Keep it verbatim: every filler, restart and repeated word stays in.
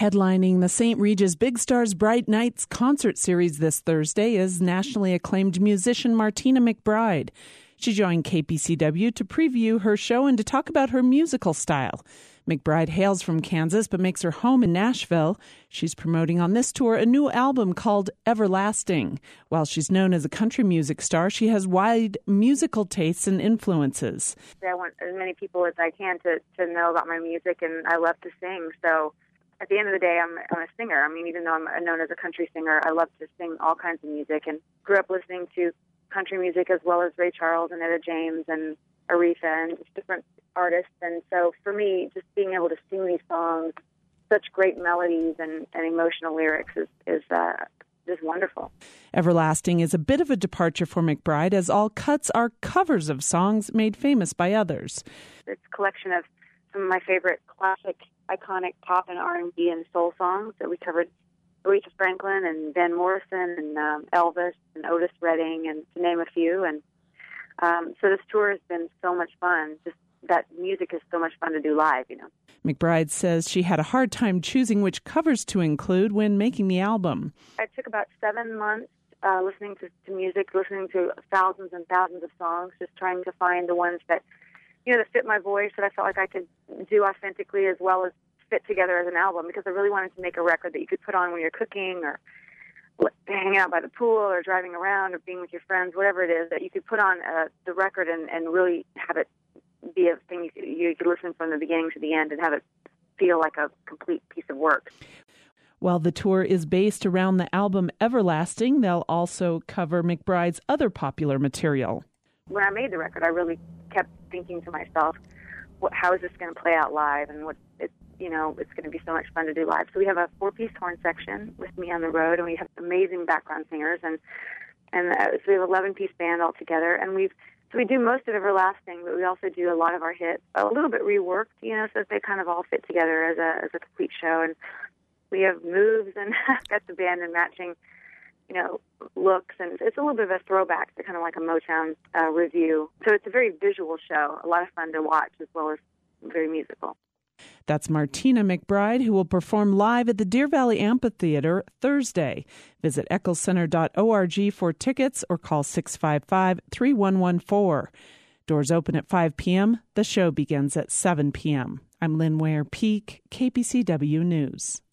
Headlining the Saint Regis Big Stars Bright Nights concert series this Thursday is nationally acclaimed musician Martina McBride. She joined K P C W to preview her show and to talk about her musical style. McBride hails from Kansas but makes her home in Nashville. She's promoting on this tour a new album called Everlasting. While she's known as a country music star, she has wide musical tastes and influences. I want as many people as I can to, to know about my music, and I love to sing. So at the end of the day, I'm, I'm a singer. I mean, even though I'm known as a country singer, I love to sing all kinds of music and grew up listening to country music as well as Ray Charles and Etta James and Aretha and just different artists. And so for me, just being able to sing these songs, such great melodies and, and emotional lyrics is, is uh, just wonderful. Everlasting is a bit of a departure for McBride, as all cuts are covers of songs made famous by others. It's a collection of some of my favorite classic, iconic pop and R and B and soul songs that we covered. Aretha Franklin and Van Morrison and um, Elvis and Otis Redding, and to name a few. And um, so this tour has been so much fun. Just that music is so much fun to do live, you know. McBride says she had a hard time choosing which covers to include when making the album. I took about seven months uh, listening to, to music, listening to thousands and thousands of songs, just trying to find the ones that, you know, that fit my voice, that I felt like I could do authentically as well as fit together as an album, because I really wanted to make a record that you could put on when you're cooking or hanging out by the pool or driving around or being with your friends, whatever it is, that you could put on uh, the record and, and really have it be a thing you could, you could listen from the beginning to the end and have it feel like a complete piece of work. While the tour is based around the album Everlasting, they'll also cover McBride's other popular material. When I made the record, I really kept thinking to myself, what, how is this going to play out live, and what it's you know, it's going to be so much fun to do live. So we have a four-piece horn section with me on the road, and we have amazing background singers, and and uh, so we have an eleven-piece band all together. And we've so we do most of Everlasting, but we also do a lot of our hits, a little bit reworked, you know, so that they kind of all fit together as a as a complete show. And we have moves and got the band and matching, you know, looks, and it's a little bit of a throwback to kind of like a Motown uh, review. So it's a very visual show, a lot of fun to watch as well as very musical. That's Martina McBride, who will perform live at the Deer Valley Amphitheater Thursday. Visit eccles center dot org for tickets or call six five five, three one one four. Doors open at five p.m. The show begins at seven p.m. I'm Lynn Ware Peak, K P C W News.